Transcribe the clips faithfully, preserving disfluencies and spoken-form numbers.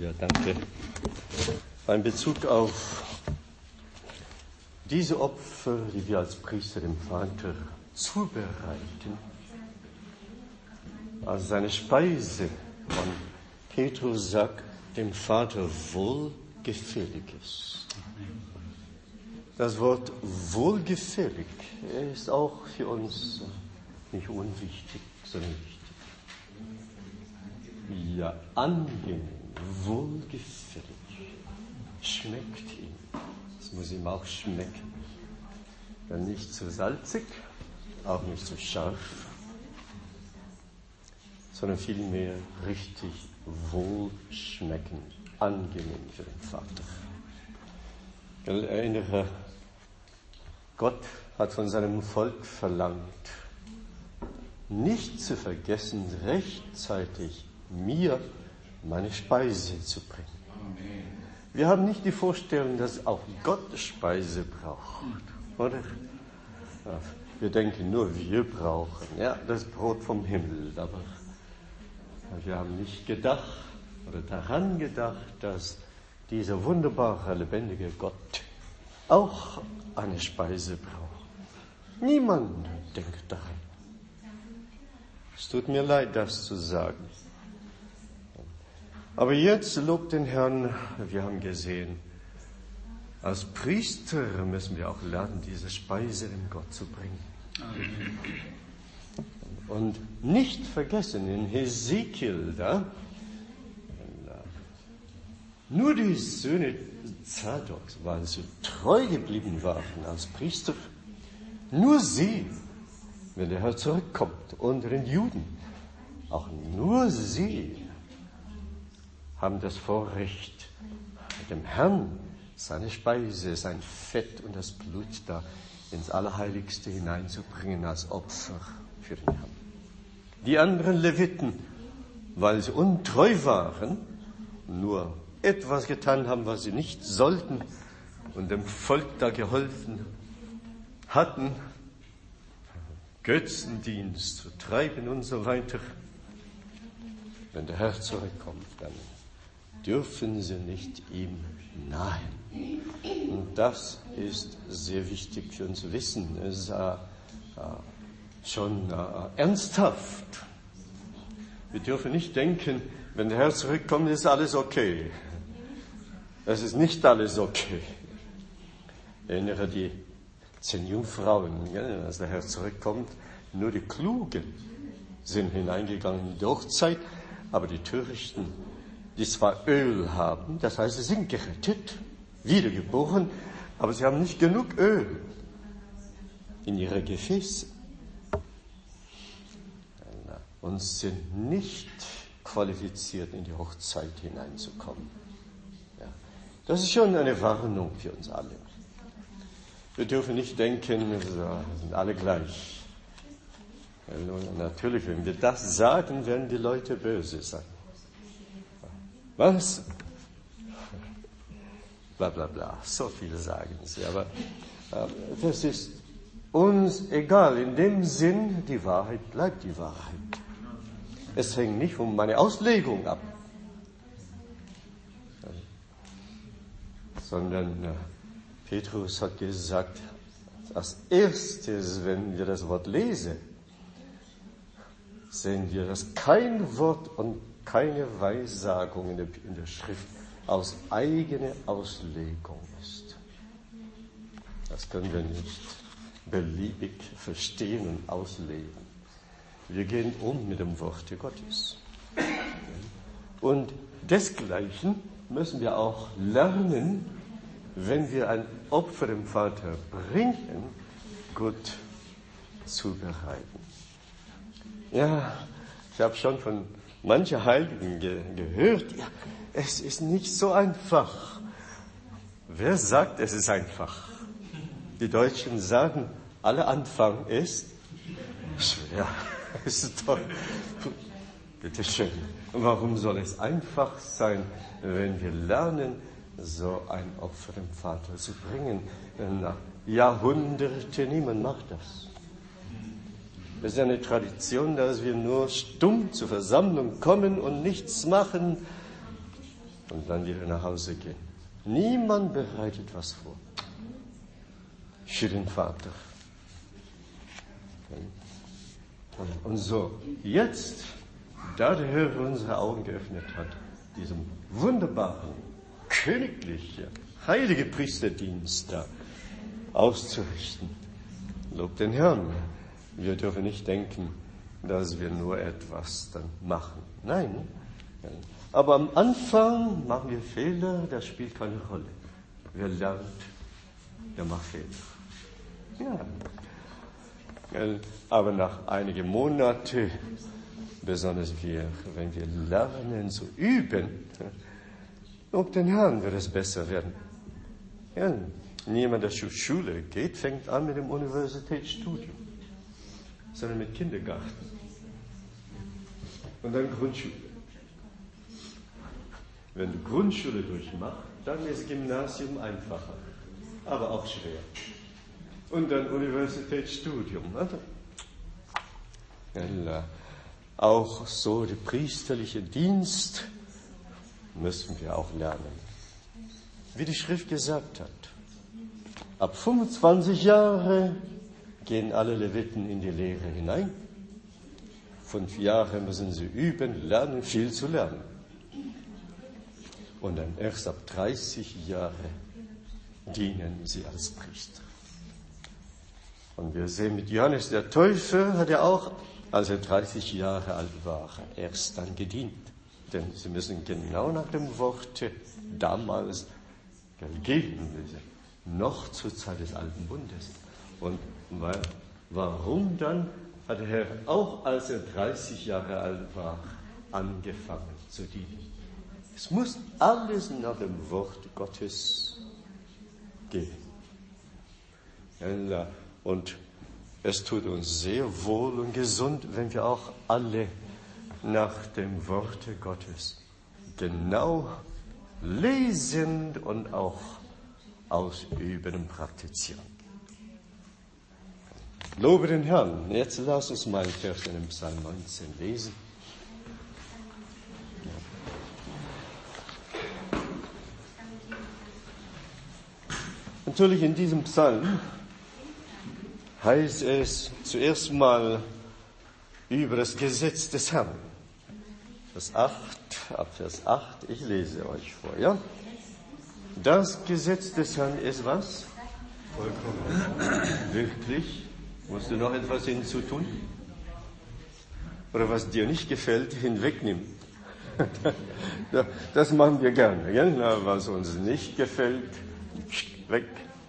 Ja, danke. In Bezug auf diese Opfer, die wir als Priester dem Vater zubereiten, als seine Speise, und Petrus sagt, dem Vater wohlgefällig ist. Das Wort wohlgefällig ist auch für uns nicht unwichtig, sondern wichtig. Ja, angenehm, wohlgefällig, schmeckt ihm. Es muss ihm auch schmecken. Dann nicht zu salzig, auch nicht zu scharf, sondern vielmehr richtig wohlschmeckend, angenehm für den Vater. Ich erinnere, Gott hat von seinem Volk verlangt, nicht zu vergessen, rechtzeitig mir meine Speise zu bringen. Wir haben nicht die Vorstellung, dass auch Gott Speise braucht, oder? Ja, wir denken nur, wir brauchen ja, das Brot vom Himmel, aber wir haben nicht gedacht oder daran gedacht, dass dieser wunderbare, lebendige Gott auch eine Speise braucht. Niemand denkt daran. Es tut mir leid, das zu sagen. Aber jetzt lobt den Herrn, wir haben gesehen, als Priester müssen wir auch lernen, diese Speise dem Gott zu bringen. Amen. Und nicht vergessen, in Hesekiel, da, nur die Söhne Zadoks, weil sie treu geblieben waren als Priester, nur sie, wenn der Herr zurückkommt, unter den Juden, auch nur sie haben das Vorrecht, dem Herrn seine Speise, sein Fett und das Blut da ins Allerheiligste hineinzubringen als Opfer für den Herrn. Die anderen Leviten, weil sie untreu waren, nur etwas getan haben, was sie nicht sollten und dem Volk da geholfen hatten, Götzendienst zu treiben und so weiter. Wenn der Herr zurückkommt, dann dürfen sie nicht ihm nahen. Und das ist sehr wichtig für uns zu wissen. Es ist äh, äh, schon äh, ernsthaft. Wir dürfen nicht denken, wenn der Herr zurückkommt, ist alles okay. Es ist nicht alles okay. Ich erinnere die zehn Jungfrauen, ja, als der Herr zurückkommt, nur die Klugen sind hineingegangen in die Hochzeit, aber die Törichten, die zwar Öl haben, das heißt, sie sind gerettet, wiedergeboren, aber sie haben nicht genug Öl in ihre Gefäße und sind nicht qualifiziert, in die Hochzeit hineinzukommen. Ja. Das ist schon eine Warnung für uns alle. Wir dürfen nicht denken, wir sind alle gleich. Natürlich, wenn wir das sagen, werden die Leute böse sein. Was? Bla bla bla, so viel sagen sie. Aber äh, das ist uns egal. In dem Sinn, die Wahrheit bleibt die Wahrheit. Es hängt nicht von meiner Auslegung ab, sondern äh, Petrus hat gesagt, als erstes, wenn wir das Wort lesen, sehen wir, dass kein Wort und keine Weissagung in der, in der Schrift aus eigener Auslegung ist. Das können wir nicht beliebig verstehen und auslegen. Wir gehen um mit dem Wort Gottes. Und desgleichen müssen wir auch lernen, wenn wir ein Opfer dem Vater bringen, gut zubereiten. Ja, ich habe schon von manchen Heiligen ge- gehört, ja, es ist nicht so einfach. Wer sagt, es ist einfach? Die Deutschen sagen, aller Anfang ist schwer. Ist toll. Bitte schön. Warum soll es einfach sein, wenn wir lernen, so ein Opfer dem Vater zu bringen? Nach Jahrhunderten, niemand macht das. Es ist eine Tradition, dass wir nur stumm zur Versammlung kommen und nichts machen. und dann wieder nach Hause gehen. Niemand bereitet was vor. Für den Vater. Und so, jetzt, da der Herr unsere Augen geöffnet hat, diesem wunderbaren, königlichen, heiligen Priesterdienst da auszurichten. Lob den Herrn. Wir dürfen nicht denken, dass wir nur etwas dann machen. Nein. Aber am Anfang machen wir Fehler, das spielt keine Rolle. Wer lernt, der macht Fehler. Ja. Aber nach einigen Monaten, besonders wir, wenn wir lernen zu üben, ob den Herrn wird es besser werden. Ja. Niemand, der zur Schule geht, fängt an mit dem Universitätsstudium, sondern mit Kindergarten und dann Grundschule. Wenn du Grundschule durchmachst, dann ist Gymnasium einfacher, aber auch schwer. Und dann Universitätsstudium. Ja, auch so der priesterliche Dienst müssen wir auch lernen. Wie die Schrift gesagt hat. Ab fünfundzwanzig Jahre gehen alle Leviten in die Lehre hinein. Fünf Jahre müssen sie üben, lernen, viel zu lernen. Und dann erst ab dreißig Jahre dienen sie als Priester. Und wir sehen mit Johannes der Täufer hat er auch, als er dreißig Jahre alt war, erst dann gedient. Denn sie müssen genau nach dem Wort damals gehen, noch zur Zeit des Alten Bundes. Und weil, warum dann hat der Herr auch, als er dreißig Jahre alt war, angefangen zu dienen? Es muss alles nach dem Wort Gottes gehen. Und es tut uns sehr wohl und gesund, wenn wir auch alle nach dem Worte Gottes genau lesen und auch ausüben und praktizieren. Lobe den Herrn. Jetzt lass uns mal einen Vers in dem Psalm neunzehn lesen. Natürlich in diesem Psalm heißt es zuerst mal über das Gesetz des Herrn. Vers acht, ab Vers acht, ich lese euch vor, ja? Das Gesetz des Herrn ist was? Vollkommen. Wirklich? Musst du noch etwas hinzutun? Oder was dir nicht gefällt, hinwegnehmen? Das machen wir gerne, gell? Was uns nicht gefällt, weg.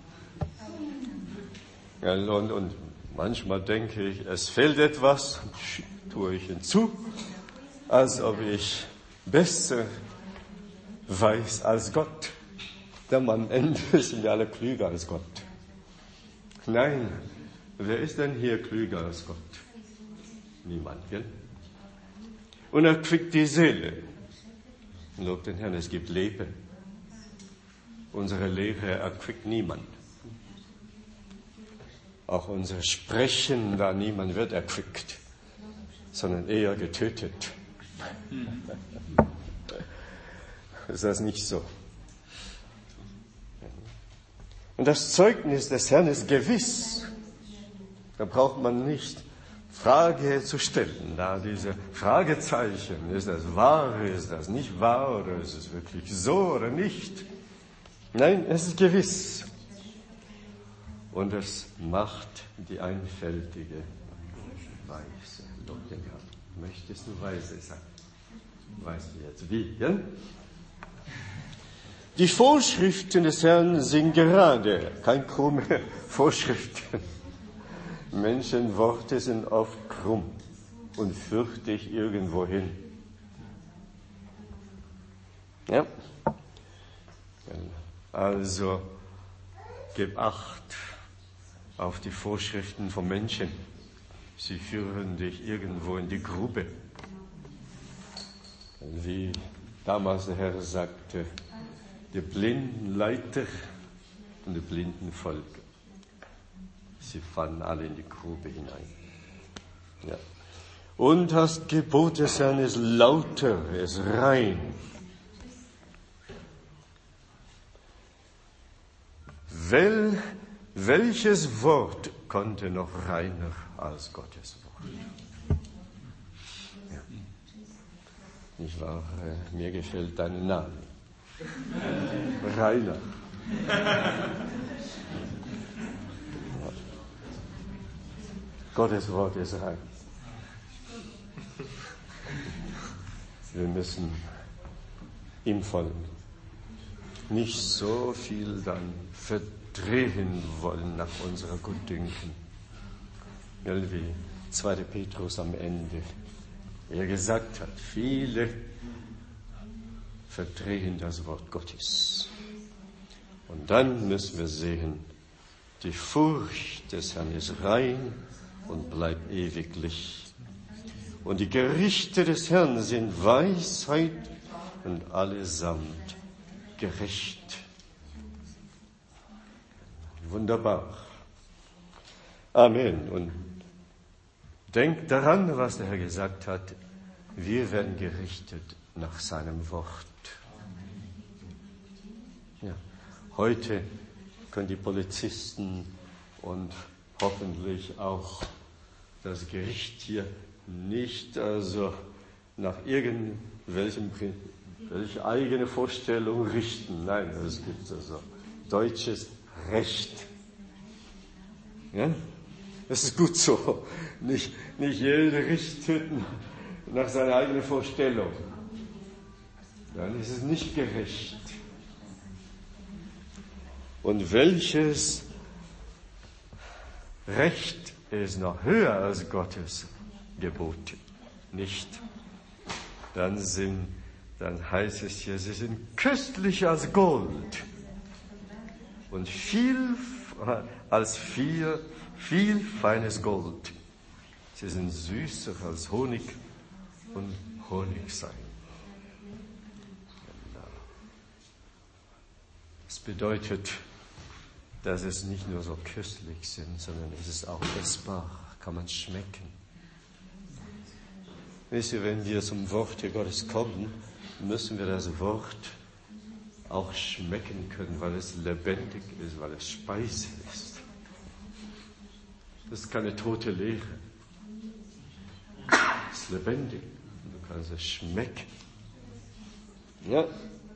Ja, und, und manchmal denke ich, es fehlt etwas, tue ich hinzu, als ob ich besser weiß als Gott. Denn am Ende sind wir alle klüger als Gott. Nein, wer ist denn hier klüger als Gott? Niemand, gell? Und er kriegt die Seele. Lob den Herrn, es gibt Leben. Unsere Lehre erquickt niemand. Auch unser Sprechen, da niemand wird erquickt, sondern eher getötet. Ist das nicht so? Und das Zeugnis des Herrn ist gewiss. Da braucht man nicht Frage zu stellen. Da diese Fragezeichen, ist das wahr, ist das nicht wahr, oder ist es wirklich so oder nicht? Nein, es ist gewiss. Und es macht die Einfältige weise. Lob den Herrn. Möchtest du weise sein? Weißt du jetzt wie, ja? Die Vorschriften des Herrn sind gerade, kein krumme Vorschriften. Menschenworte sind oft krumm und fürchtig irgendwo hin. Ja? Also, gib Acht auf die Vorschriften von Menschen. Sie führen dich irgendwo in die Grube. Wie damals der Herr sagte, die blinden Leiter und die blinden Volk. Sie fallen alle in die Grube hinein. Ja. Und das Gebot des Herrn ist lauter, ist rein. Wel, welches Wort konnte noch reiner als Gottes Wort? Ja. Nicht wahr? Mir gefällt dein Name. Reiner. Ja. Gottes Wort ist rein. Wir müssen ihm folgen. Nicht so viel dann verdrehen wollen nach unserer Gutdünken. Wie zweiter Petrus am Ende er gesagt hat, viele verdrehen das Wort Gottes. Und dann müssen wir sehen, die Furcht des Herrn ist rein und bleibt ewiglich. Und die Gerichte des Herrn sind Weisheit und allesamt gerecht. Wunderbar. Amen. Und denkt daran, was der Herr gesagt hat. Wir werden gerichtet nach seinem Wort. Ja. Heute können die Polizisten und hoffentlich auch das Gericht hier nicht also nach irgendwelchem welche eigene Vorstellung richten. Nein, es gibt also deutsches Recht. Ja? Das ist gut so. Nicht, nicht jeder richtet nach seiner eigenen Vorstellung. Dann ist es nicht gerecht. Und welches Recht ist noch höher als Gottes Gebote? Nicht. Dann sind, dann heißt es hier, sie sind köstlicher als Gold und viel als viel, viel feines Gold. Sie sind süßer als Honig und Honigseim. Das bedeutet, dass es nicht nur so köstlich sind, sondern es ist auch essbar, kann man schmecken. Wisst ihr, wenn wir zum Wort Gottes kommen, müssen wir das Wort auch schmecken können, weil es lebendig ist, weil es Speise ist. Das ist keine tote Lehre. Es ist lebendig. Du kannst es schmecken. Ja.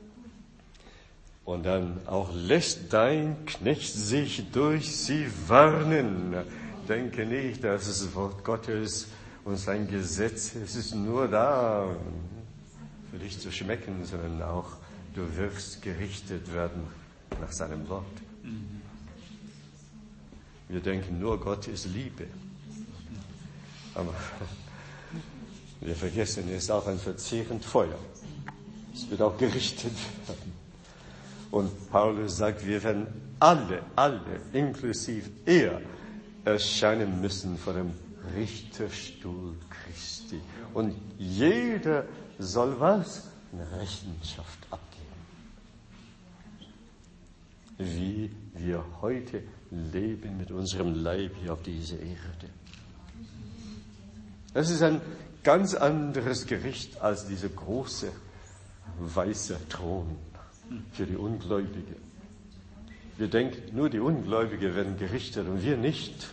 Und dann auch lässt dein Knecht sich durch sie warnen. Denke nicht, dass das Wort Gottes und sein Gesetz, es ist nur da, für dich zu schmecken, sondern auch du wirst gerichtet werden nach seinem Wort. Wir denken nur, Gott ist Liebe. Aber wir vergessen, er ist auch ein verzehrend Feuer. Es wird auch gerichtet werden. Und Paulus sagt, wir werden alle, alle, inklusive er, erscheinen müssen vor dem Richterstuhl Christi. Und jeder soll was? Eine Rechenschaft abgeben. Wie wir heute leben mit unserem Leib hier auf dieser Erde. Das ist ein ganz anderes Gericht als dieser große weiße Thron für die Ungläubigen. Wir denken, nur die Ungläubigen werden gerichtet und wir nicht.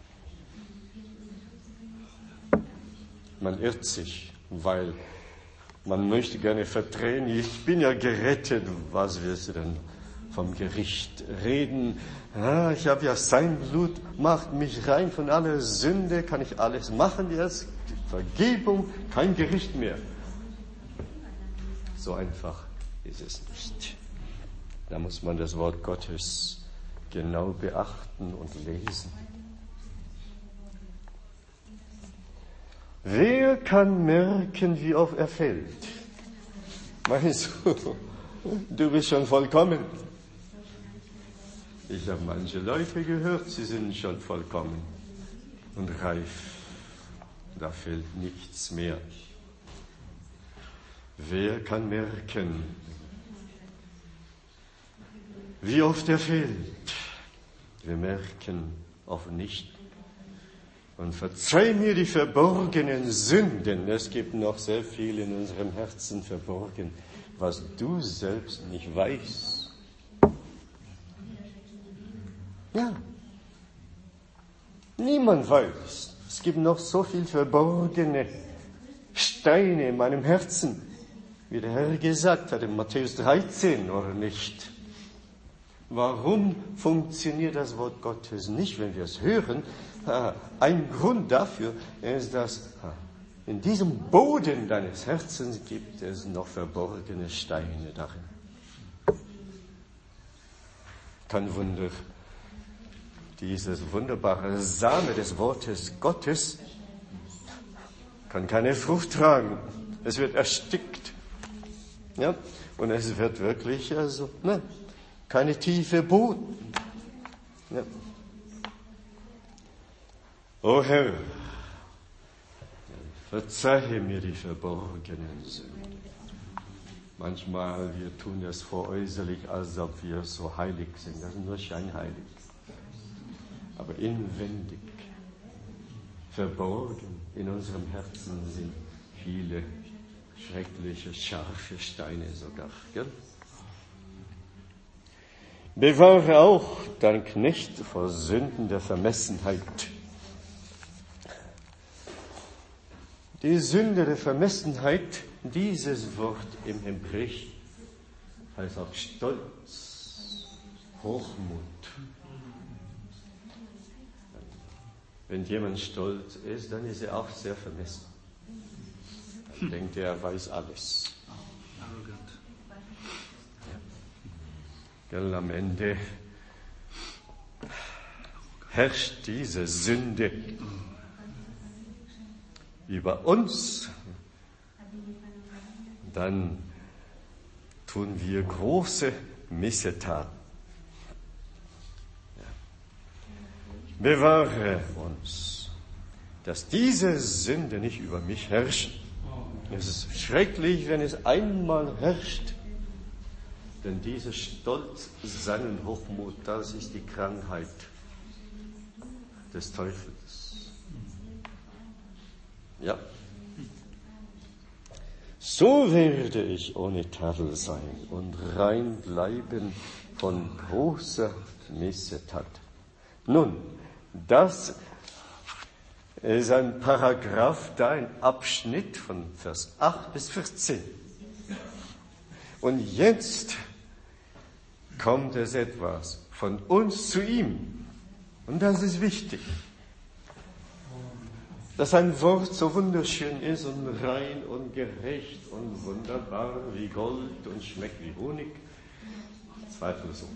Man irrt sich, weil man möchte gerne verdrehen, ich bin ja gerettet, was willst du denn vom Gericht reden? Ah, ich habe ja sein Blut, macht mich rein von aller Sünde, kann ich alles machen jetzt, Vergebung, kein Gericht mehr. So einfach ist es nicht. Da muss man das Wort Gottes genau beachten und lesen. Wer kann merken, wie oft er fällt? Meinst du, du bist schon vollkommen? Ich habe manche Leute gehört, sie sind schon vollkommen und reif. Da fehlt nichts mehr. Wer kann merken, wie oft er fehlt? Wir merken oft nicht. Und verzeih mir die verborgenen Sünden. Es gibt noch sehr viel in unserem Herzen verborgen, was du selbst nicht weißt. Ja. Niemand weiß. Es gibt noch so viel verborgene Steine in meinem Herzen, wie der Herr gesagt hat in Matthäus dreizehn, oder nicht? Warum funktioniert das Wort Gottes nicht, wenn wir es hören? Ein Grund dafür ist, dass in diesem Boden deines Herzens gibt es noch verborgene Steine darin. Kein Wunder, dieses wunderbare Same des Wortes Gottes kann keine Frucht tragen. Es wird erstickt. Ja? Und es wird wirklich, also, ne, keine tiefe Boden. Ja. O Herr, verzeihe mir die verborgenen Sünden. Manchmal, wir tun es voräußerlich, als ob wir so heilig sind. Das ist nur scheinheilig. Aber inwendig, verborgen in unserem Herzen sind viele schreckliche, scharfe Steine sogar. Gell? Bewahre auch dein Knecht vor Sünden der Vermessenheit. Die Sünde der Vermessenheit, dieses Wort im Hebräisch heißt auch Stolz, Hochmut. Wenn jemand stolz ist, dann ist er auch sehr vermessen. Dann denkt er, er weiß alles. Ja. Gell, am Ende herrscht diese Sünde über uns, dann tun wir große Missetaten. Ja. Bewahre uns, dass diese Sünde nicht über mich herrscht. Es ist schrecklich, wenn es einmal herrscht, denn dieser Stolz, seinen Hochmut, das ist die Krankheit des Teufels. Ja. So werde ich ohne Tadel sein und rein bleiben von großer Missetat. Nun, das ist ein Paragraph, da ein Abschnitt von Vers acht bis vierzehn. Und jetzt kommt es etwas von uns zu ihm. Und das ist wichtig. Dass ein Wort so wunderschön ist und rein und gerecht und wunderbar wie Gold und schmeckt wie Honig, zweifelsohne.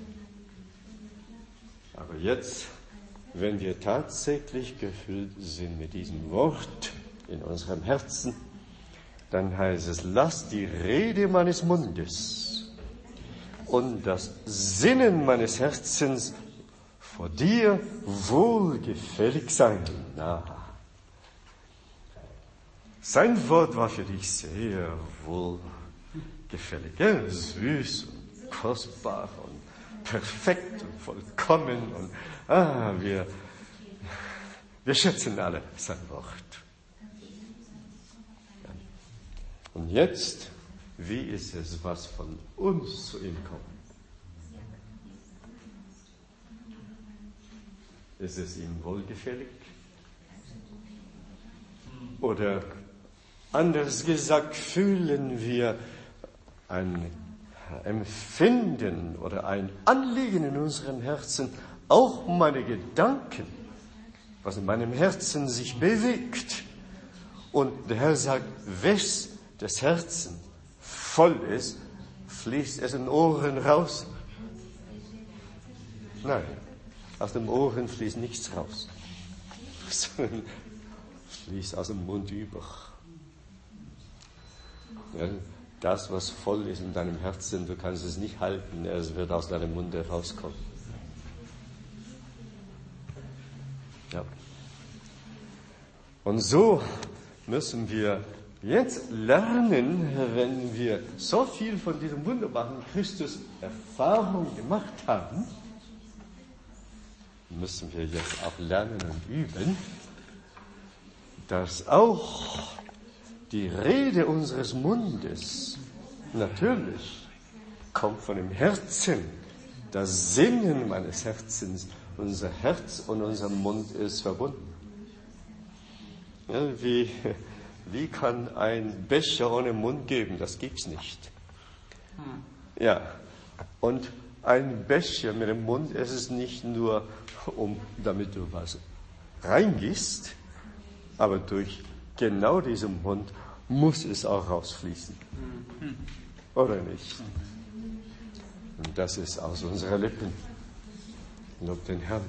Aber jetzt, wenn wir tatsächlich gefüllt sind mit diesem Wort in unserem Herzen, dann heißt es, lass die Rede meines Mundes und das Sinnen meines Herzens vor dir wohlgefällig sein. Na, sein Wort war für dich sehr wohlgefällig, ja? Süß und kostbar und perfekt und vollkommen. Und ah, wir, wir schätzen alle sein Wort. Ja. Und jetzt, wie ist es, was von uns zu ihm kommt? Ist es ihm wohlgefällig? Oder anders gesagt, fühlen wir ein Empfinden oder ein Anliegen in unserem Herzen, auch meine Gedanken, was in meinem Herzen sich bewegt. Und der Herr sagt, wes des Herzens voll ist, fließt es in den Ohren raus. Nein, aus den Ohren fließt nichts raus, sondern fließt aus dem Mund über. Ja, das, was voll ist in deinem Herzen, du kannst es nicht halten, es wird aus deinem Mund herauskommen. Ja. Und so müssen wir jetzt lernen, wenn wir so viel von diesem wunderbaren Christus Erfahrung gemacht haben, müssen wir jetzt auch lernen und üben, dass auch die Rede unseres Mundes natürlich kommt von dem Herzen, das Singen meines Herzens unser Herz und unser Mund ist verbunden. Ja, wie, wie kann ein Becher ohne Mund geben? Das gibt's nicht. Ja, und ein Becher mit dem Mund, es ist nicht nur, um, damit du was reingießt, aber durch genau diesen Mund muss es auch rausfließen. Oder nicht? Und das ist aus unseren Lippen. Lob den Herrn.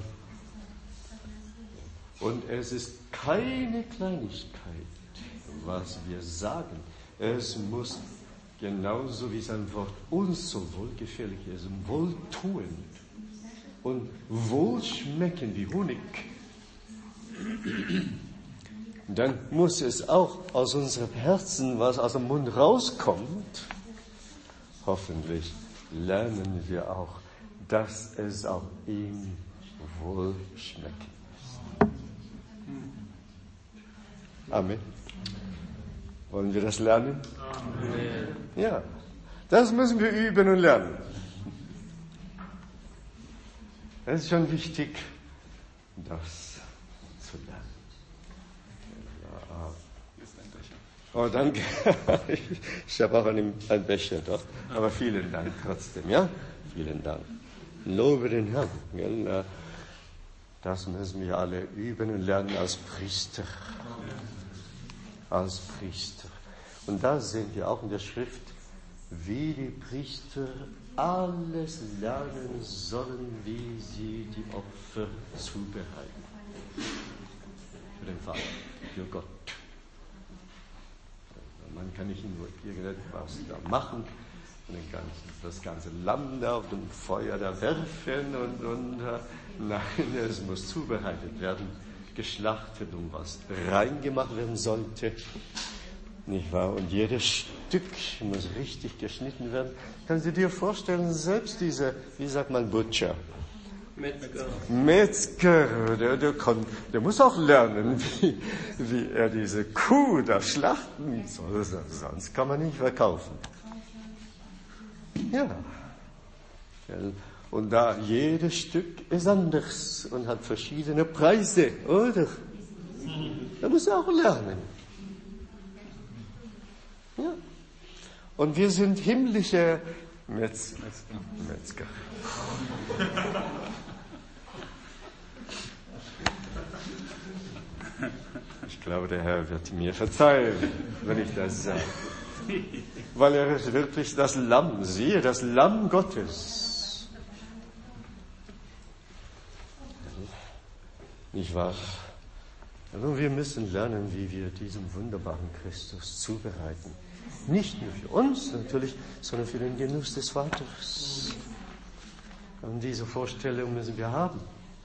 Und es ist keine Kleinigkeit, was wir sagen. Es muss genauso wie sein Wort uns so wohlgefällig ist, wohltuend und wohlschmeckend wie Honig. Dann muss es auch aus unserem Herzen, was aus dem Mund rauskommt, hoffentlich lernen wir auch, dass es auch ihm wohlschmeckend ist. Amen. Wollen wir das lernen? Amen. Ja, das müssen wir üben und lernen. Es ist schon wichtig, das zu lernen. Oh, danke. Ich habe auch einen, einen Becher dort. Aber vielen Dank trotzdem, ja? Vielen Dank. Lobe den Herrn. Gell? Das müssen wir alle üben und lernen als Priester. Als Priester. Und da sehen wir auch in der Schrift, wie die Priester alles lernen sollen, wie sie die Opfer zubereiten. Für den Vater, für Gott. Man kann nicht nur irgendetwas da machen, das ganze Lamm da auf dem Feuer da werfen und, und uh, nein, es muss zubereitet werden, geschlachtet und was reingemacht werden sollte, nicht wahr? Und jedes Stück muss richtig geschnitten werden. Kannst du dir vorstellen, selbst diese, wie sagt man, Butcher, Metzger, Metzger der, der, kann, der muss auch lernen, wie, wie er diese Kuh da schlachten soll, sonst kann man nicht verkaufen. Ja. Und da jedes Stück ist anders und hat verschiedene Preise, oder? Da muss er auch lernen. Ja. Und wir sind himmlische Metz, Metzger. Ich glaube, der Herr wird mir verzeihen, wenn ich das sage. Weil er ist wirklich das Lamm, siehe, das Lamm Gottes. Nicht wahr? Also wir müssen lernen, wie wir diesen wunderbaren Christus zubereiten. Nicht nur für uns natürlich, sondern für den Genuss des Vaters. Und diese Vorstellung müssen wir haben.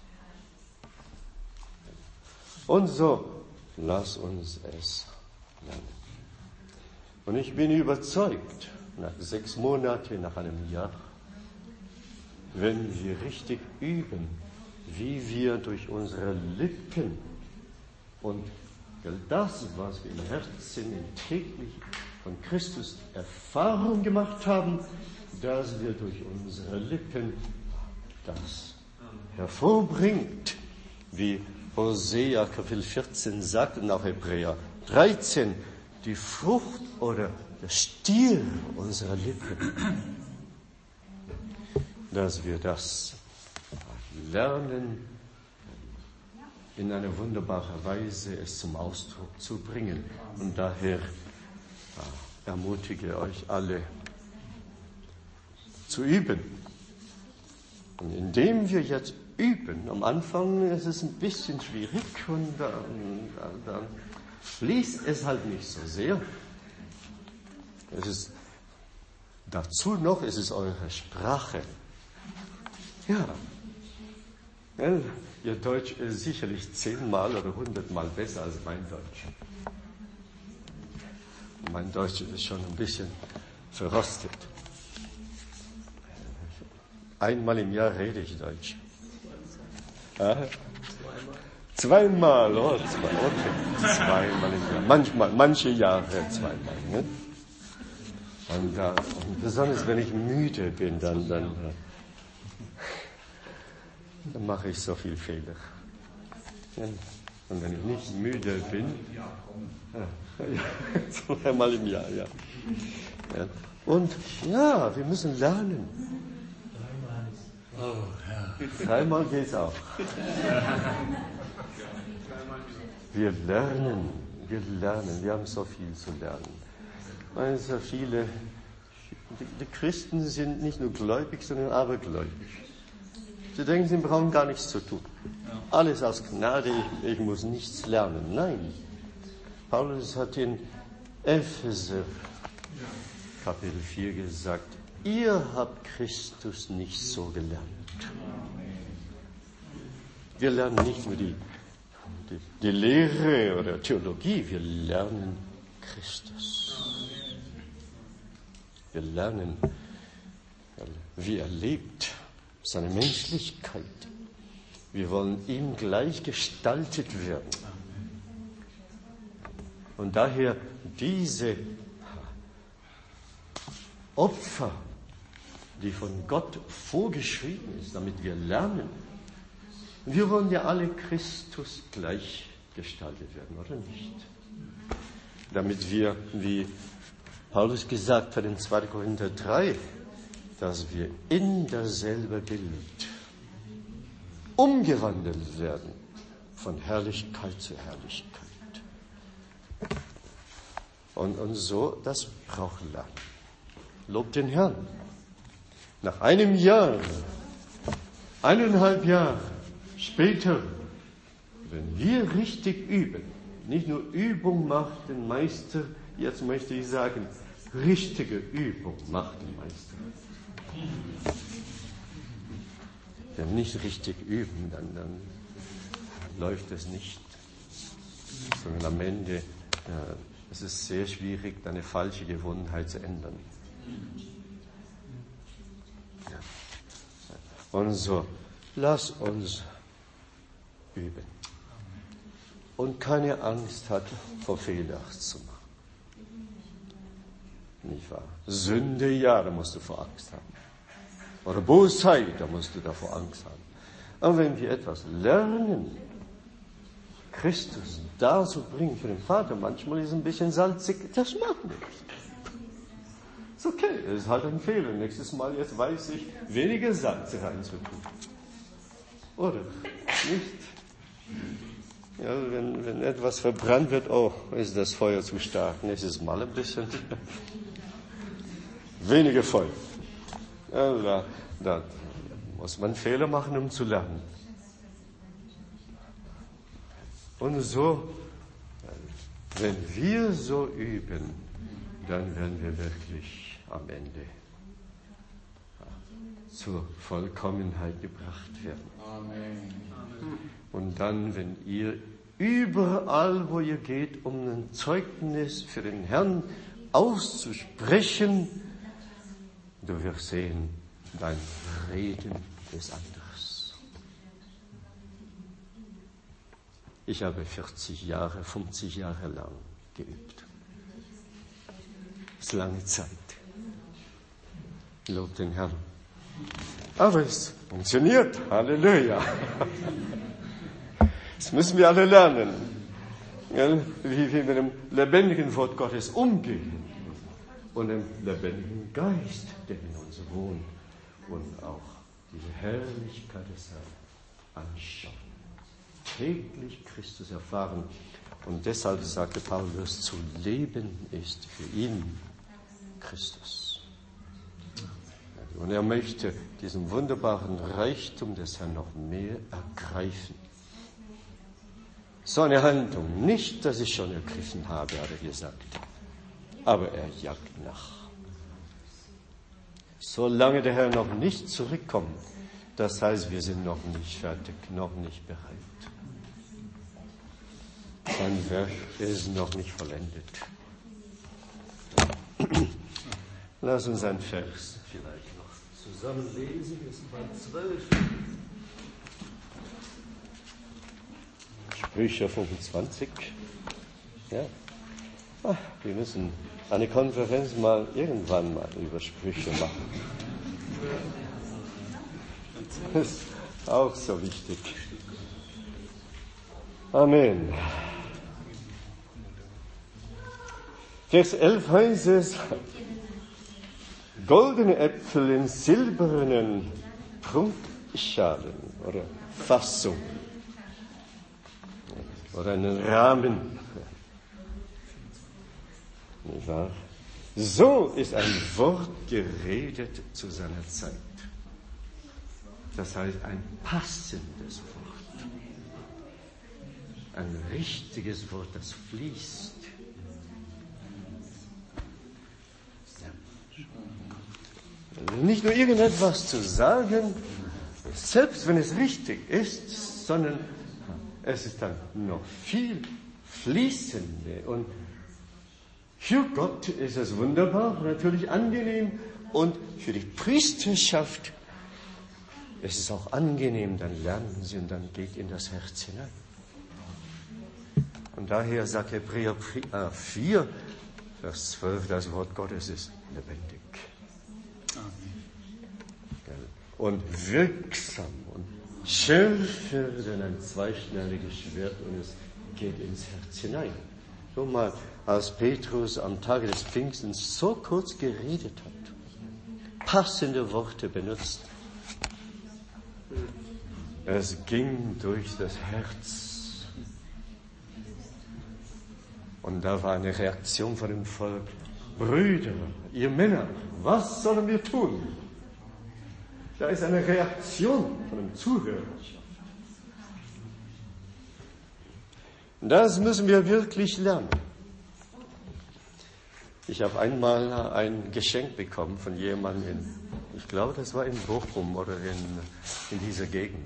Und so, lass uns es lernen. Und ich bin überzeugt, nach sechs Monaten, nach einem Jahr, wenn wir richtig üben, wie wir durch unsere Lippen und das, was wir im Herzen täglich von Christus Erfahrung gemacht haben, dass wir durch unsere Lippen das hervorbringt, wie Hosea Kapitel vierzehn sagt und auch Hebräer dreizehn, die Frucht oder der Stiel unserer Lippen, dass wir das lernen, in einer wunderbaren Weise es zum Ausdruck zu bringen. Und daher ja, ermutige euch alle zu üben. Und indem wir jetzt üben, am Anfang ist es ein bisschen schwierig und dann, dann fließt es halt nicht so sehr. Es ist dazu noch, es ist eure Sprache. Ja, ja, ihr Deutsch ist sicherlich zehnmal oder hundertmal besser als mein Deutsch. Mein Deutsch ist schon ein bisschen verrostet. Einmal im Jahr rede ich Deutsch. Ah? Zweimal, oh, zwei, okay. Zweimal im Jahr. Manchmal, manche Jahre zweimal. Ne? Und, uh, und besonders wenn ich müde bin, dann, dann, dann mache ich so viel Fehler. Ja. Und wenn ich nicht müde bin, ja, ja, so einmal im Jahr, ja. ja. Und ja, wir müssen lernen. Oh, ja. Dreimal geht's auch. Wir lernen, wir lernen, wir haben so viel zu lernen. Also viele, die, die Christen sind nicht nur gläubig, sondern abergläubig. Sie denken, sie brauchen gar nichts zu tun. Alles aus Gnade, ich, ich muss nichts lernen. Nein. Paulus hat in Epheser Kapitel vier gesagt, ihr habt Christus nicht so gelernt. Wir lernen nicht nur die, die, die Lehre oder Theologie, wir lernen Christus. Wir lernen, wie er lebt, seine Menschlichkeit. Wir wollen ihm gleich gestaltet werden. Und daher diese Opfer, die von Gott vorgeschrieben ist, damit wir lernen. Wir wollen ja alle Christus gleich gestaltet werden, oder nicht? Damit wir, wie Paulus gesagt hat in zweiter Korinther drei, dass wir in dasselbe Bild umgewandelt werden von Herrlichkeit zu Herrlichkeit. Und, und so, das braucht Lernen. Lobt den Herrn. Nach einem Jahr, eineinhalb Jahre später, wenn wir richtig üben, nicht nur Übung macht den Meister, jetzt möchte ich sagen, richtige Übung macht den Meister. Wenn wir nicht richtig üben, dann, dann läuft es nicht. Sondern am Ende, ja, es ist sehr schwierig, eine falsche Gewohnheit zu ändern. Ja. Und so, lass uns üben. Und keine Angst hat, vor Fehler zu machen. Nicht wahr? Sünde, ja, da musst du vor Angst haben. Oder Bosheit, da musst du davor Angst haben. Aber wenn wir etwas lernen, Christus darzubringen für den Vater, manchmal ist es ein bisschen salzig, das macht nichts. Ist okay, es ist halt ein Fehler. Nächstes Mal, jetzt weiß ich, weniger Salz reinzutun. Oder nicht? Ja, wenn, wenn etwas verbrannt wird, oh, ist das Feuer zu stark. Nächstes Mal ein bisschen weniger Feuer. Ja, da, da muss man Fehler machen, um zu lernen. Und so, wenn wir so üben, dann werden wir wirklich am Ende zur Vollkommenheit gebracht werden. Amen. Und dann, wenn ihr überall, wo ihr geht, um ein Zeugnis für den Herrn auszusprechen, du wirst sehen, dein Reden ist anderes. Ich habe vierzig Jahre, fünfzig Jahre lang geübt. Das ist lange Zeit. Lob den Herrn. Aber es funktioniert. Halleluja. Das müssen wir alle lernen. Ja, wie wir mit dem lebendigen Wort Gottes umgehen. Und dem lebendigen Geist, der in uns wohnt. Und auch diese Herrlichkeit des Herrn anschauen. Täglich Christus erfahren. Und deshalb sagte Paulus, zu leben ist für ihn Christus. Und er möchte diesen wunderbaren Reichtum des Herrn noch mehr ergreifen. So eine Handlung, nicht, dass ich schon ergriffen habe, hat er gesagt, aber er jagt nach. Solange der Herr noch nicht zurückkommt, das heißt, wir sind noch nicht fertig, noch nicht bereit. Sein Werk ist noch nicht vollendet. Lass uns einen Vers vielleicht noch zusammen lesen. Wir sind bei zwölf. Sprüche fünfundzwanzig. Ja. Ach, wir müssen eine Konferenz mal irgendwann mal über Sprüche machen. Das Auch so wichtig. Amen. Vers elf heißt es, goldene Äpfel in silbernen Prunkschalen oder Fassung oder einen Rahmen. Nicht wahr? So ist ein Wort geredet zu seiner Zeit. Das heißt ein passendes Wort. Ein richtiges Wort, das fließt. Nicht nur irgendetwas zu sagen, selbst wenn es richtig ist, sondern es ist dann noch viel fließender. Und für Gott ist es wunderbar, natürlich angenehm. Und für die Priesterschaft ist es auch angenehm. Dann lernen sie und dann geht in das Herz hinein. Und daher sagt Hebräer vier, Vers zwölf, das Wort Gottes ist lebendig. Und wirksam und schärfer denn ein zweischneidiges Schwert und es geht ins Herz hinein. Schon mal, als Petrus am Tage des Pfingstens so kurz geredet hat, passende Worte benutzt. Es ging durch das Herz. Und da war eine Reaktion von dem Volk. Brüder, ihr Männer, was sollen wir tun? Da ist eine Reaktion von dem Zuhörer. Das müssen wir wirklich lernen. Ich habe einmal ein Geschenk bekommen von jemandem, in, ich glaube, das war in Bochum oder in, in dieser Gegend.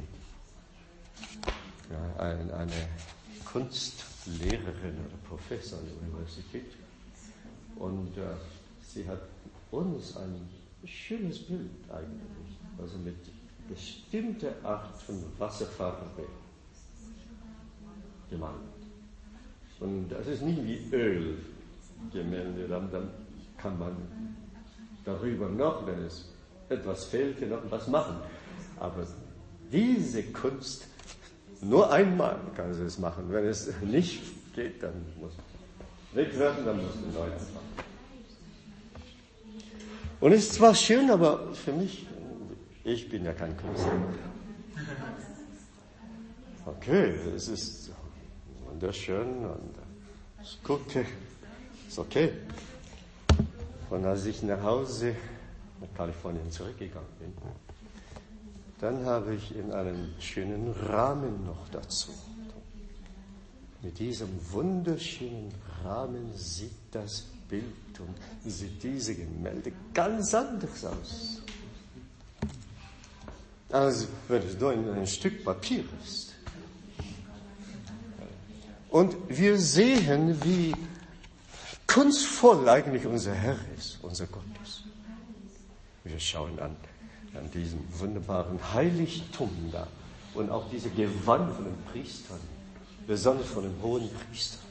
Ja, ein, eine Kunstlehrerin oder Professor an der Universität. Und äh, sie hat uns ein schönes Bild eigentlich, also mit bestimmter Art von Wasserfarbe gemalt. Und das ist nicht wie Ölgemälde, dann, dann kann man darüber noch, wenn es etwas fehlte, noch was machen. Aber diese Kunst, nur einmal kann sie es machen. Wenn es nicht geht, dann muss man wegwerfen, dann muss man neu anfangen. Und es ist zwar schön, aber für mich, ich bin ja kein Künstler. Okay, es ist wunderschön und ich gucke, ist okay. Und als ich nach Hause, nach Kalifornien zurückgegangen bin, dann habe ich in einem schönen Rahmen noch dazu. Mit diesem wunderschönen Rahmen sieht das Bild und sieht diese Gemälde ganz anders aus. Als wenn es nur ein Stück Papier ist. Und wir sehen, wie kunstvoll eigentlich unser Herr ist, unser Gott ist. Wir schauen an, an diesem wunderbaren Heiligtum da und auch diese Gewand von den Priestern, besonders von dem hohen Priester.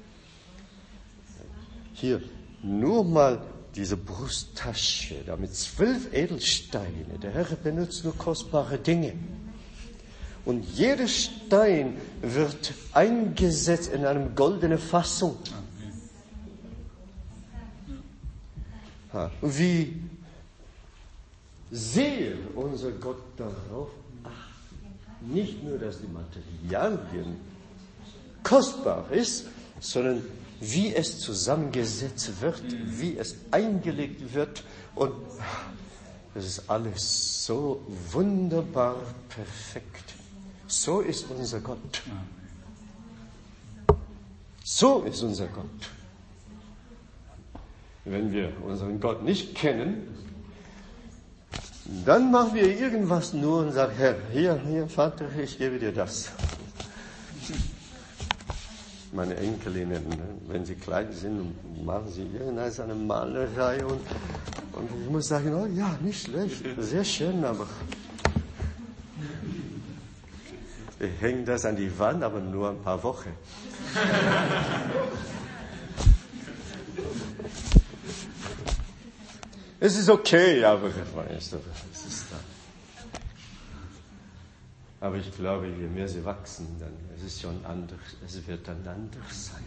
Hier nur mal diese Brusttasche, da mit zwölf Edelsteine. Der Herr benutzt nur kostbare Dinge. Und jeder Stein wird eingesetzt in eine goldene Fassung. Wie sehr unser Gott darauf achtet. Nicht nur, dass die Materialien kostbar ist, sondern wie es zusammengesetzt wird, wie es eingelegt wird. Und es ist alles so wunderbar perfekt. So ist unser Gott. So ist unser Gott. Wenn wir unseren Gott nicht kennen, dann machen wir irgendwas nur und sagen, Herr, hier, hier, Vater, ich gebe dir das. Meine Enkelinnen, wenn sie klein sind, machen sie irgendeine Malerei und, und ich muss sagen, oh ja, nicht schlecht, sehr schön, aber ich hänge das an die Wand, aber nur ein paar Wochen. Es ist okay, aber weißt du, es ist Aber ich glaube, je mehr sie wachsen, dann es ist schon anders, es wird dann anders sein.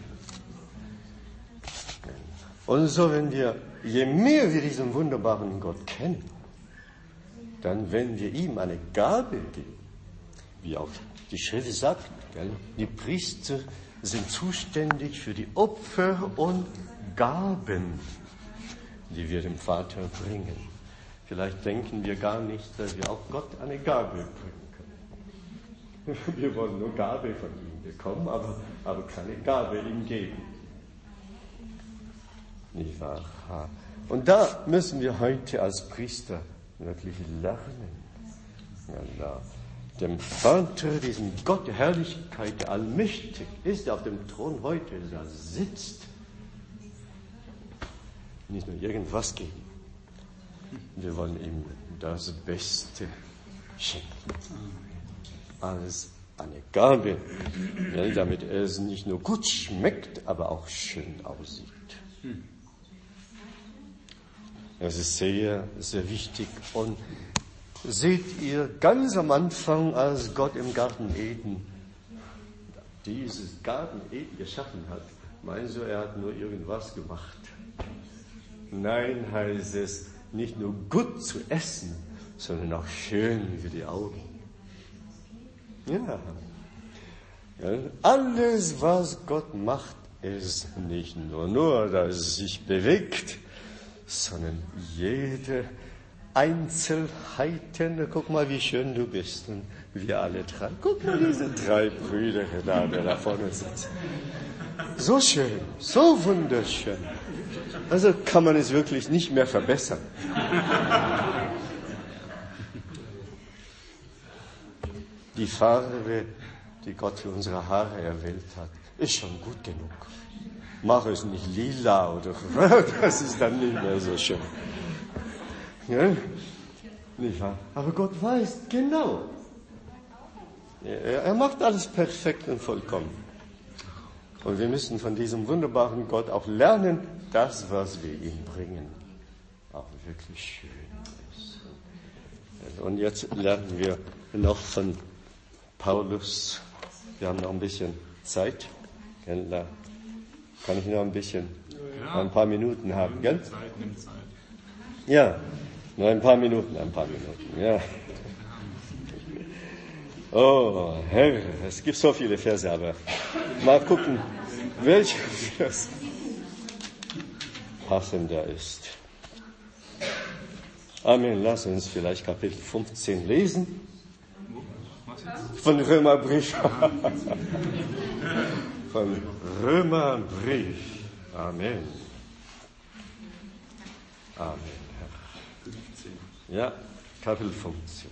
Und so, wenn wir, je mehr wir diesen wunderbaren Gott kennen, dann wenn wir ihm eine Gabe geben, wie auch die Schrift sagt, gell? Die Priester sind zuständig für die Opfer und Gaben, die wir dem Vater bringen. Vielleicht denken wir gar nicht, dass wir auch Gott eine Gabe bringen können. Wir wollen nur Gabe von ihm bekommen, aber, aber keine Gabe ihm geben. Nicht wahr? Und da müssen wir heute als Priester wirklich lernen. Ja, dem Vater, diesem Gott der Herrlichkeit, der allmächtig ist, der auf dem Thron heute da sitzt, nicht nur irgendwas geben. Wir wollen ihm das Beste schenken. Als eine Gabe, ja, damit es nicht nur gut schmeckt, aber auch schön aussieht. Das ist sehr, sehr wichtig. Und seht ihr, ganz am Anfang, als Gott im Garten Eden dieses Garten Eden geschaffen hat, meinst du, er hat nur irgendwas gemacht? Nein, heißt es, nicht nur gut zu essen, sondern auch schön für die Augen. Ja. Ja, alles, was Gott macht, ist nicht nur, nur, dass es sich bewegt, sondern jede Einzelheiten. Guck mal, wie schön du bist. Und wir alle drei. Guck mal, diese drei Brüder da, der da vorne sitzen. So schön, so wunderschön. Also kann man es wirklich nicht mehr verbessern. Die Farbe, die Gott für unsere Haare erwählt hat, ist schon gut genug. Mach es nicht lila oder das ist dann nicht mehr so schön. Ja? Nicht wahr? Aber Gott weiß genau. Er, er macht alles perfekt und vollkommen. Und wir müssen von diesem wunderbaren Gott auch lernen, das, was wir ihm bringen, auch wirklich schön ist. Und jetzt lernen wir noch von Paulus. Wir haben noch ein bisschen Zeit. Kann ich noch ein bisschen, ja, ein paar Minuten haben, gell? Nimm Zeit, nimm Zeit. Ja, nur ein paar Minuten, ein paar Minuten, ja. Oh, Herr, es gibt so viele Verse, aber mal gucken, welcher Vers passender ist. Amen, lass uns vielleicht Kapitel fünfzehn lesen. Von Römerbrief. Von Römerbrief. Amen. Amen, Herr. Ja, Kapitel fünfzehn.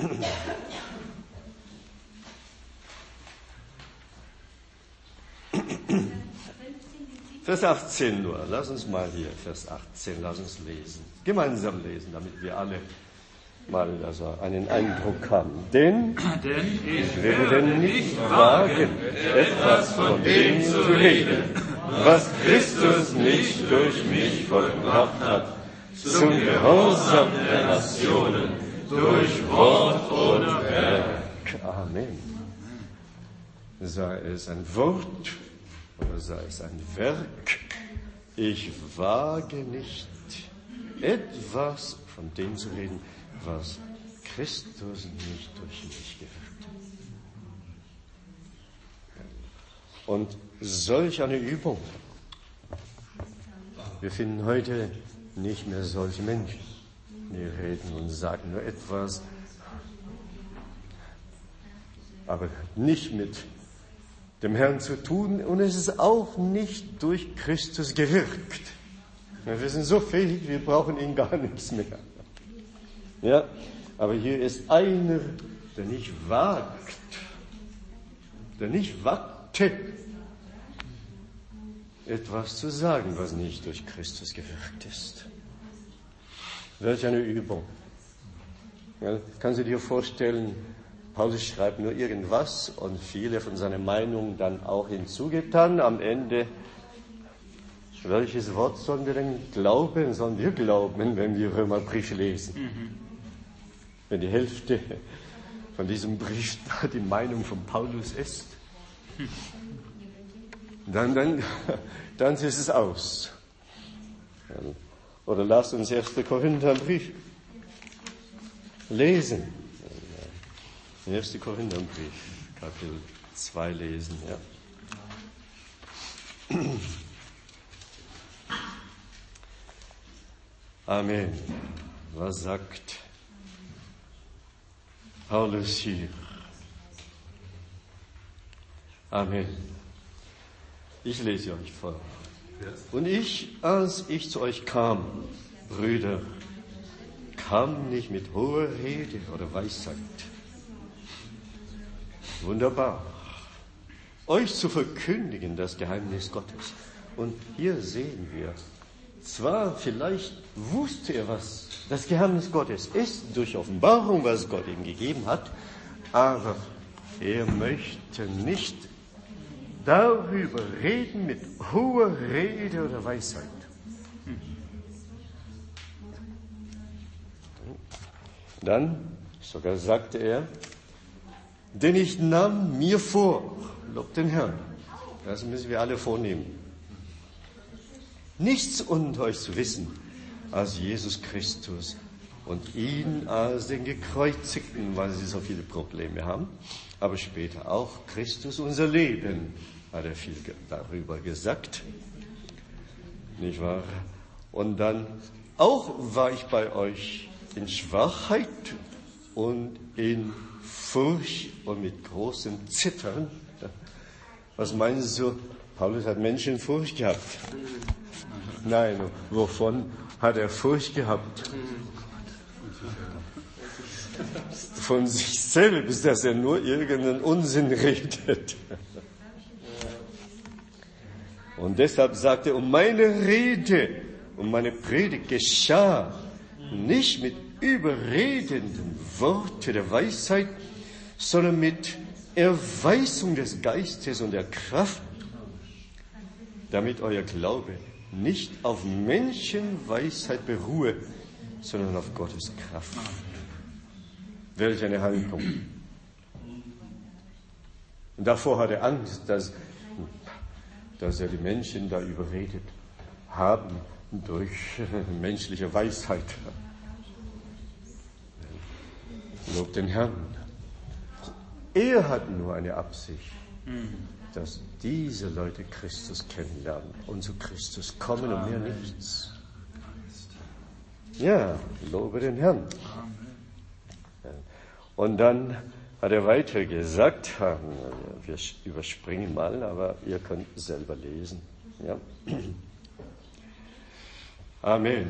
Vers achtzehn nur. Lass uns mal hier, Vers achtzehn, lass uns lesen. Gemeinsam lesen, damit wir alle mal also einen Eindruck haben. Denn, Denn ich werde nicht wagen, etwas von dem zu reden, was Christus nicht durch mich vollbracht hat, zum Gehorsam der Nationen, durch Wort und Werk. Amen. Sei es ein Wort oder sei es ein Werk, ich wage nicht, etwas von dem zu reden, was Christus nicht durch mich gewirkt hat. Und solch eine Übung, wir finden heute nicht mehr solche Menschen, die reden und sagen nur etwas, aber nicht mit dem Herrn zu tun, und es ist auch nicht durch Christus gewirkt. Wir sind so fähig, wir brauchen ihn gar nichts mehr. Ja, aber hier ist einer, der nicht wagt, der nicht wagte, etwas zu sagen, was nicht durch Christus gewirkt ist. Welch eine Übung. Ja, kannst du dir vorstellen, Paulus schreibt nur irgendwas und viele von seiner Meinung dann auch hinzugetan. Am Ende, welches Wort sollen wir denn glauben? Sollen wir glauben, wenn wir Römerbrief lesen? Mhm. Wenn die Hälfte von diesem Brief die Meinung von Paulus ist, dann, dann, dann ist es aus. Oder lasst uns ersten Korintherbrief lesen. ersten Korintherbrief, Kapitel zwei lesen, ja. Amen. Was sagt Paulus hier? Amen. Ich lese euch vor. Und ich, als ich zu euch kam, Brüder, kam nicht mit hoher Rede oder Weisheit. Wunderbar. Euch zu verkündigen, das Geheimnis Gottes. Und hier sehen wir, zwar vielleicht wusste er, was das Geheimnis Gottes ist, durch Offenbarung, was Gott ihm gegeben hat, aber er möchte nicht darüber reden mit hoher Rede oder Weisheit. Dann, sogar sagte er, denn ich nahm mir vor, lobt den Herrn, das müssen wir alle vornehmen, nichts unter euch zu wissen als Jesus Christus und ihn als den Gekreuzigten, weil sie so viele Probleme haben, aber später auch Christus, unser Leben, hat er viel darüber gesagt, nicht wahr? Und dann, auch war ich bei euch in Schwachheit und in Furcht und mit großem Zittern. Was meinen Sie so? Paulus hat Menschenfurcht gehabt. Nein, wovon hat er Furcht gehabt? Von sich selbst, dass er nur irgendeinen Unsinn redet. Und deshalb sagt er, und meine Rede und meine Predigt geschah nicht mit überredenden Worten der Weisheit, sondern mit Erweisung des Geistes und der Kraft, damit euer Glaube nicht auf Menschenweisheit beruhe, sondern auf Gottes Kraft. Welch eine Haltung. Und davor hat er Angst, dass, dass er die Menschen da überredet haben durch menschliche Weisheit. Lob den Herrn. Er hat nur eine Absicht, dass diese Leute Christus kennenlernen und zu Christus kommen und mehr nichts. Ja, lobe den Herrn. Und dann hat er weiter gesagt, wir überspringen mal, aber ihr könnt selber lesen. Ja. Amen.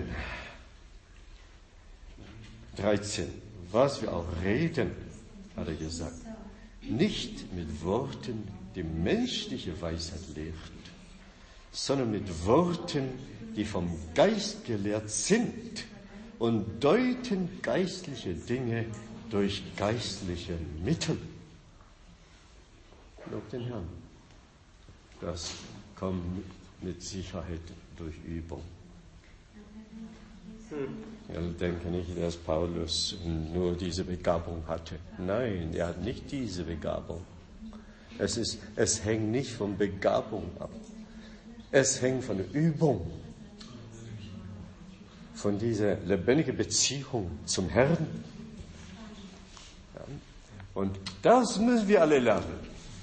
dreizehn. Was wir auch reden, hat er gesagt, nicht mit Worten, die menschliche Weisheit lehrt, sondern mit Worten, die vom Geist gelehrt sind und deuten geistliche Dinge durch geistliche Mittel. Lob den Herrn. Das kommt mit Sicherheit durch Übung. Ich denke nicht, dass Paulus nur diese Begabung hatte. Nein, er hat nicht diese Begabung. Es ist, es hängt nicht von Begabung ab. Es hängt von der Übung. Von dieser lebendigen Beziehung zum Herrn. Ja. Und das müssen wir alle lernen.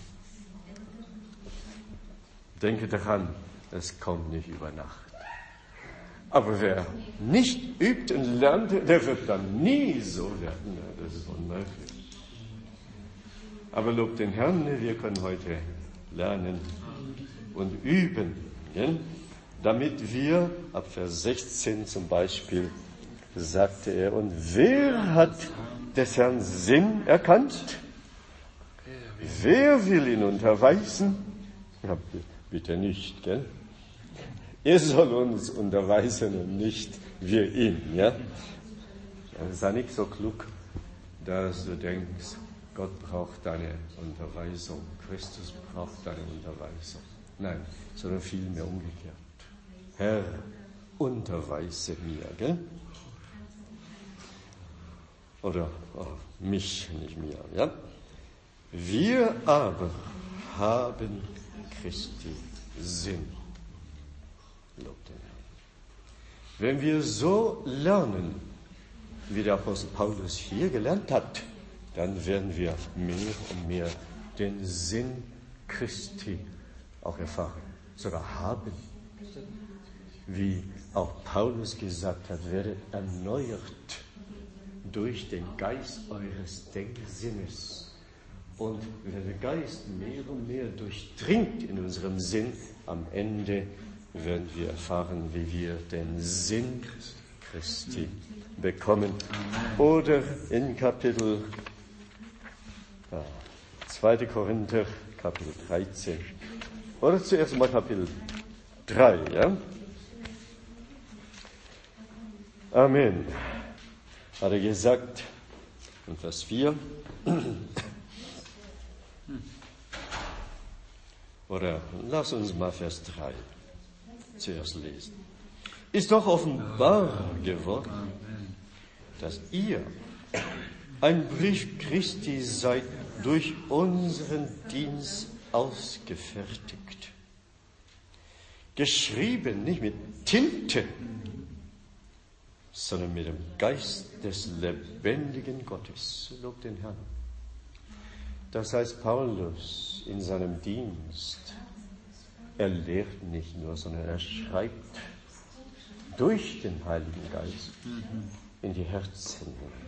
Denke daran, es kommt nicht über Nacht. Aber wer nicht übt und lernt, der wird dann nie so werden. Das ist unmöglich. Aber lob den Herrn, wir können heute lernen und üben, ja? Damit wir, ab Vers sechzehn zum Beispiel, sagte er, und wer hat des Herrn Sinn erkannt? Wer will ihn unterweisen? Ja, bitte nicht, gell? Er soll uns unterweisen und nicht wir ihn, ja? Sei nicht so klug, dass du denkst, Gott braucht deine Unterweisung, Christus braucht deine Unterweisung. Nein, sondern vielmehr umgekehrt. Herr, unterweise mir, gell? oder oh, mich, nicht mir. Ja? Wir aber haben Christi Sinn. Lob den Herrn. Wenn wir so lernen, wie der Apostel Paulus hier gelernt hat, dann werden wir mehr und mehr den Sinn Christi auch erfahren, sogar haben. Wie auch Paulus gesagt hat, werdet erneuert durch den Geist eures Denksinnes. Und wenn der Geist mehr und mehr durchdringt in unserem Sinn, am Ende werden wir erfahren, wie wir den Sinn Christi bekommen. Oder in Kapitel ja, zweiter Korinther, Kapitel dreizehn. Oder zuerst mal Kapitel drei, ja? Amen. Hat er gesagt, in Vers vier. Oder lass uns mal Vers drei zuerst lesen. Ist doch offenbar geworden, dass ihr ein Brief Christi seid, durch unseren Dienst ausgefertigt. Geschrieben nicht mit Tinte, sondern mit dem Geist des lebendigen Gottes. Lob den Herrn. Das heißt, Paulus in seinem Dienst, er lehrt nicht nur, sondern er schreibt durch den Heiligen Geist in die Herzen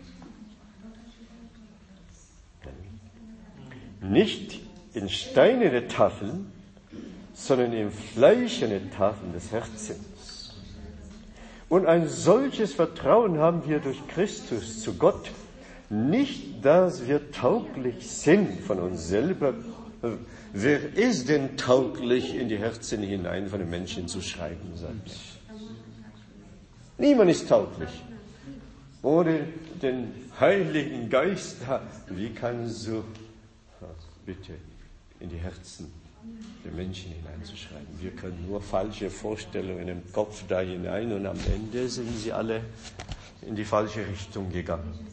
hinein. Nicht in steinerne Tafeln, sondern in fleischerne Tafeln des Herzens. Und ein solches Vertrauen haben wir durch Christus zu Gott, nicht, dass wir tauglich sind von uns selber. Wer ist denn tauglich, in die Herzen hinein von den Menschen zu schreiben, sagt er. Niemand ist tauglich. Ohne den Heiligen Geist, wie kannst du, bitte, in die Herzen der Menschen hineinzuschreiben? Wir können nur falsche Vorstellungen im Kopf da hinein und am Ende sind sie alle in die falsche Richtung gegangen.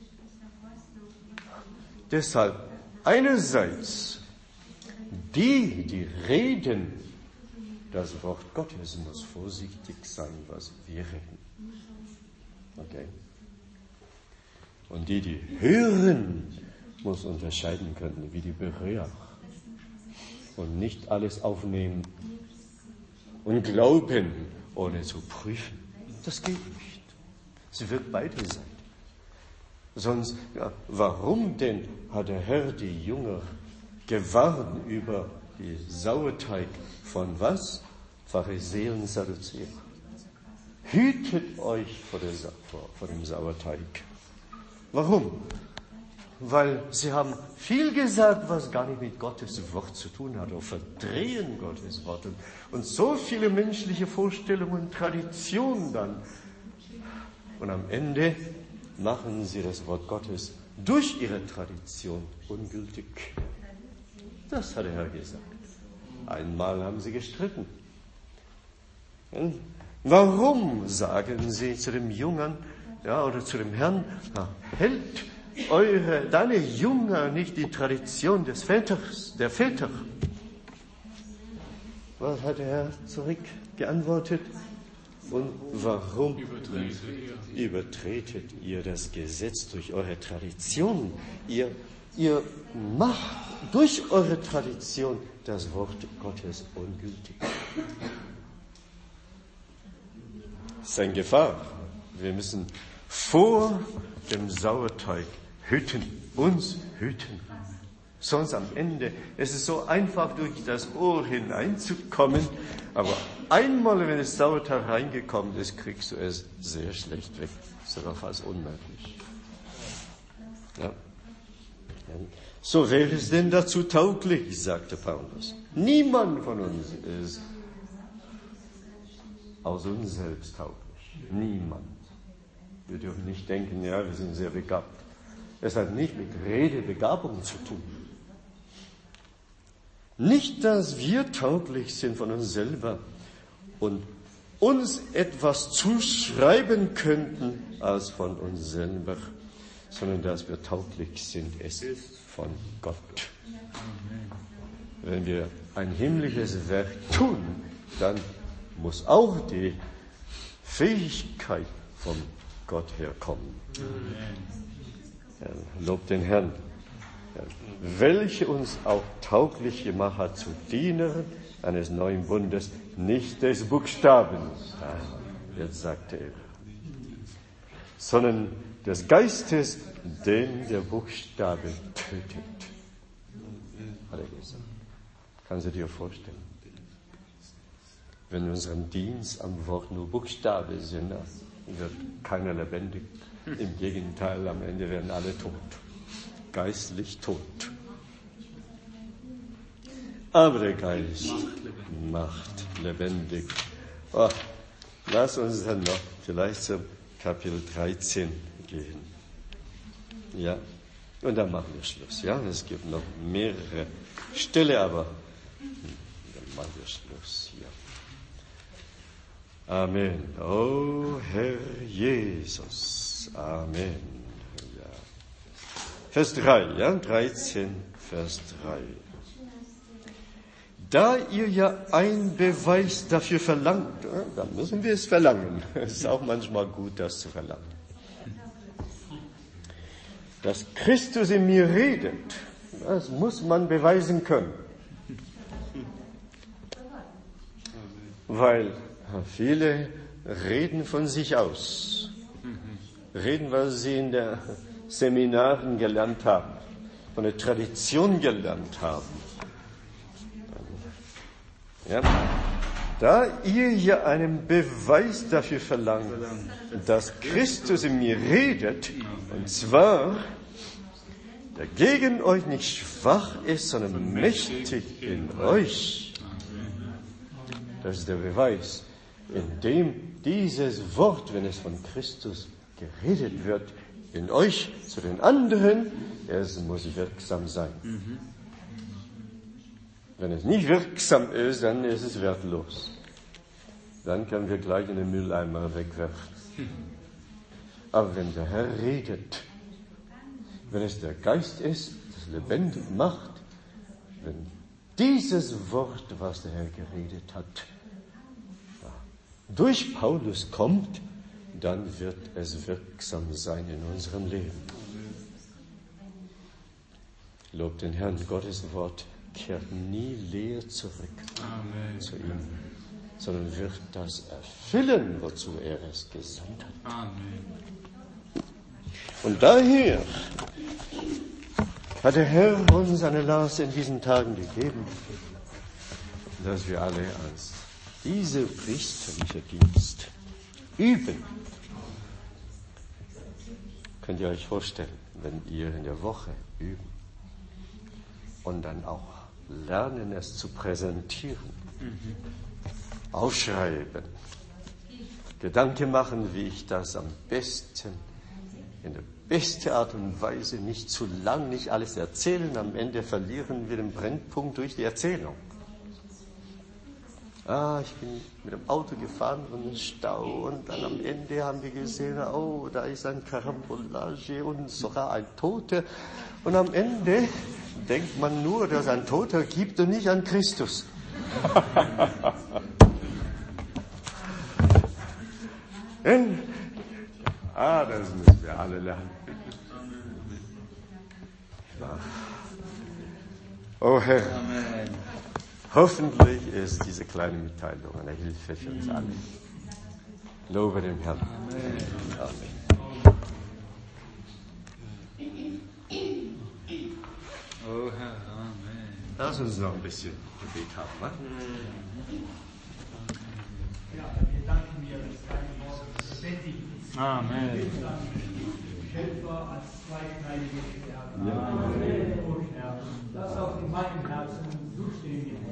Deshalb, einerseits, die, die reden, das Wort Gottes muss vorsichtig sein, was wir reden. Okay? Und die, die hören, muss unterscheiden können, wie die Bereer. Und nicht alles aufnehmen und glauben, ohne zu prüfen. Das geht nicht. Es wird beide sein. Sonst, ja, warum denn hat der Herr die Jünger gewarnt über die Sauerteig von was? Pharisäern und Sadduzäer. Hütet euch vor, der, vor, vor dem Sauerteig. Warum? Weil sie haben viel gesagt, was gar nicht mit Gottes Wort zu tun hat, oder verdrehen Gottes Wort. Und so viele menschliche Vorstellungen und Traditionen dann. Und am Ende machen sie das Wort Gottes durch ihre Tradition ungültig. Das hat der Herr gesagt. Einmal haben sie gestritten. Warum, sagen sie zu den Jüngern, ja, oder zu dem Herrn, ja, hält eure, deine Jünger nicht die Tradition des Vaters, der Väter? Was hat der Herr zurück geantwortet? Und warum übertretet ihr das Gesetz durch eure Tradition? Ihr, ihr macht durch eure Tradition das Wort Gottes ungültig. Das ist eine Gefahr. Wir müssen vor dem Sauerteig hüten, uns hüten. Sonst am Ende, es ist so einfach, durch das Ohr hineinzukommen, aber einmal, wenn das Sauerteig reingekommen ist, kriegst du es sehr schlecht weg. Sogar fast unmöglich. Ja. So wäre es denn dazu tauglich, sagte Paulus. Niemand von uns ist aus uns selbst tauglich. Niemand. Wir dürfen nicht denken, ja, wir sind sehr begabt. Es hat nicht mit Redebegabung zu tun. Nicht, dass wir tauglich sind von uns selber und uns etwas zuschreiben könnten als von uns selber, sondern dass wir tauglich sind, es von Gott. Wenn wir ein himmlisches Werk tun, dann muss auch die Fähigkeit von Gott herkommen. Ja, lob den Herrn, ja, welche uns auch tauglich gemacht hat zu Dienern eines neuen Bundes, nicht des Buchstabens, ah, jetzt sagte er, sondern des Geistes, den der Buchstabe tötet. Hat er gesagt. Kannst du dir vorstellen? Wenn in unserem Dienst am Wort nur Buchstabe sind, dann wird keiner lebendig. Im Gegenteil, am Ende werden alle tot. Geistlich tot. Aber der Geist macht lebendig. Oh, lass uns dann noch vielleicht zum Kapitel dreizehn gehen. Ja, und dann machen wir Schluss. Ja, es gibt noch mehrere Stelle, aber dann machen wir Schluss. Ja. Amen. Oh Herr Jesus. Amen. Ja. Vers drei, ja, dreizehn, Vers drei. Da ihr ja einen Beweis dafür verlangt, dann müssen wir es verlangen. Es ist auch manchmal gut, das zu verlangen. Dass Christus in mir redet, das muss man beweisen können. Weil viele reden von sich aus. Reden, was sie in den Seminaren gelernt haben, von der Tradition gelernt haben. Ja. Da ihr ja einen Beweis dafür verlangt, dass Christus in mir redet, und zwar, der gegen euch nicht schwach ist, sondern mächtig in euch. Das ist der Beweis, indem dieses Wort, wenn es von Christus geredet wird, in euch zu den anderen, es muss wirksam sein. Wenn es nicht wirksam ist, dann ist es wertlos. Dann können wir gleich in den Mülleimer wegwerfen. Aber wenn der Herr redet, wenn es der Geist ist, das lebendig macht, wenn dieses Wort, was der Herr geredet hat, durch Paulus kommt, dann wird es wirksam sein in unserem Leben. Lob den Herrn, Gottes Wort kehrt nie leer zurück Amen. Zu ihm, sondern wird das erfüllen, wozu er es gesandt hat. Amen. Und daher hat der Herr uns eine Last in diesen Tagen gegeben, dass wir alle als diese priesterliche Dienst üben. Könnt ihr euch vorstellen, wenn ihr in der Woche üben und dann auch lernen, es zu präsentieren, mhm. aufschreiben, Gedanken machen, wie ich das am besten, in der besten Art und Weise, nicht zu lang, nicht alles erzählen, am Ende verlieren wir den Brennpunkt durch die Erzählung. Ah, ich bin mit dem Auto gefahren und im Stau und dann am Ende haben wir gesehen, oh, da ist ein Karambolage und sogar ein Toter. Und am Ende denkt man nur, dass es einen Toter gibt und nicht an Christus. Denn, ah, das müssen wir alle lernen. Ja. Oh Herr. Amen. Hoffentlich ist diese kleine Mitteilung eine Hilfe für uns alle. Lobe den Herrn. Amen. Amen. Oh Herr, Amen. Lass uns noch ein bisschen Gebet haben, was? Ja, wir danken dir, dass dein Wort bestätigt ist. Amen. Schöpfer als zweischneidige Schwert. Amen. Oh Herr, lass auch in meinem Herzen zustehen.